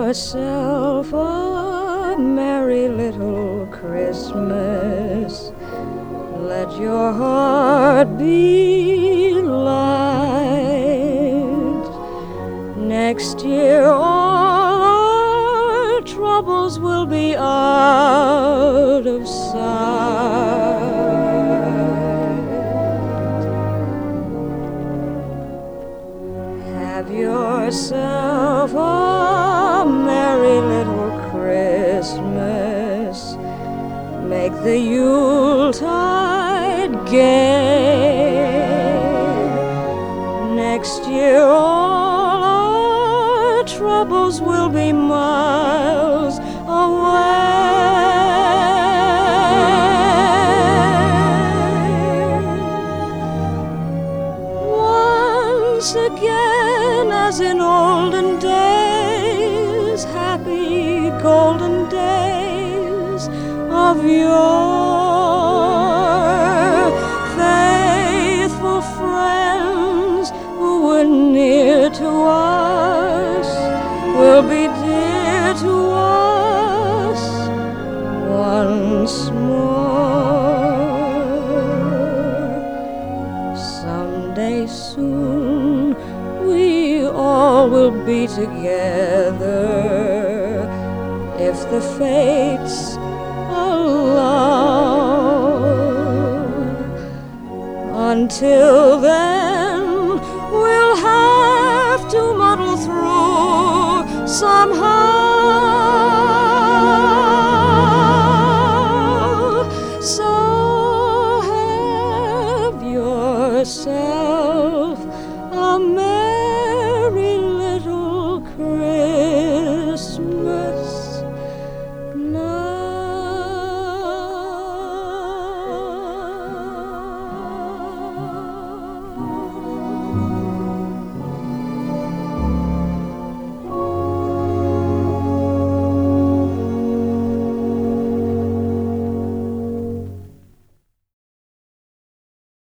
yourself a merry little Christmas. Let your heart be light. Next year all our troubles will be out of sight. Have yourself a merry little Christmas. Make the Yuletide gay. Next year all our troubles will be miles away. Once again, as in olden days, happy golden days of yore, faithful friends who were near to us will be dear to us once more. Someday soon we all will be together, if the fates allow. Until then, we'll have to muddle through somehow.